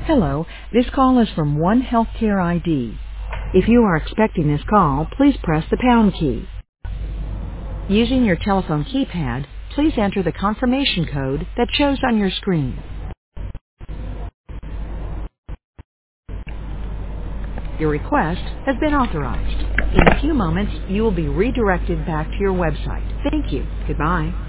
Hello, this call is from One Healthcare ID. If you are expecting this call, please press the pound key. Using your telephone keypad, please enter the confirmation code that shows on your screen. Your request has been authorized. In a few moments, you will be redirected back to your website. Thank you. Goodbye.